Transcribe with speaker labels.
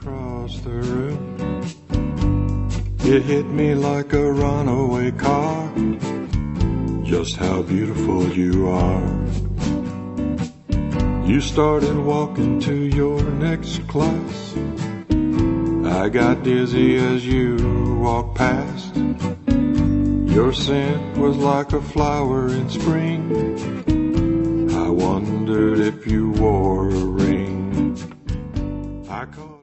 Speaker 1: across the room. It hit me like a runaway car, just how beautiful you are. You started walking to your next class. I got dizzy as you walked past. Your scent was like a flower in spring. I wondered if you wore a ring. I caught